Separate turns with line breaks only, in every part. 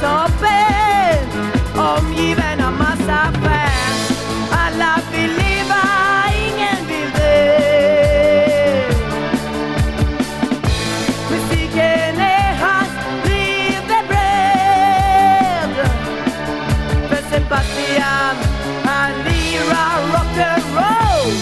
toppen, omgiven av massa fans. Alla vill leva, ingen vill dö. Musiken är hans levebröd. För Sebastian, han lirar rock'n'roll.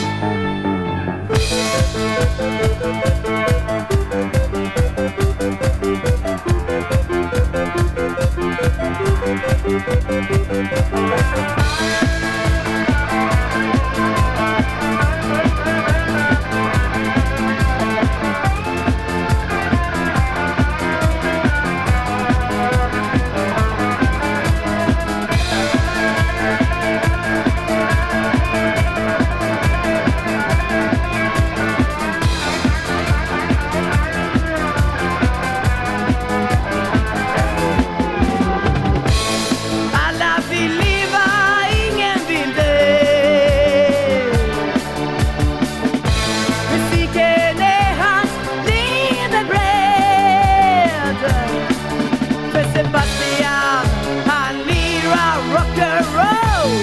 Sebastian, han lirar rock'n'roll.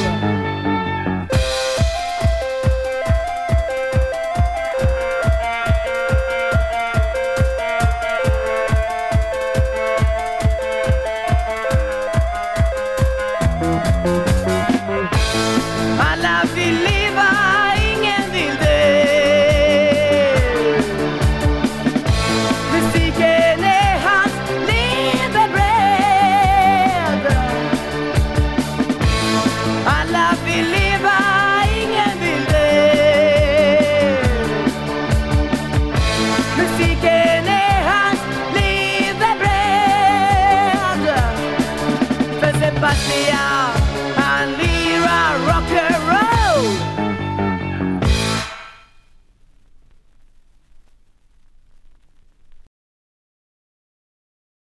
Alla vill leva, ingen vill dö. Musiken är hans levebröd. Alla vill leva, ingen vill dö. Musiken är hans levebröd. För Sebastian, han lirar rock'n'roll.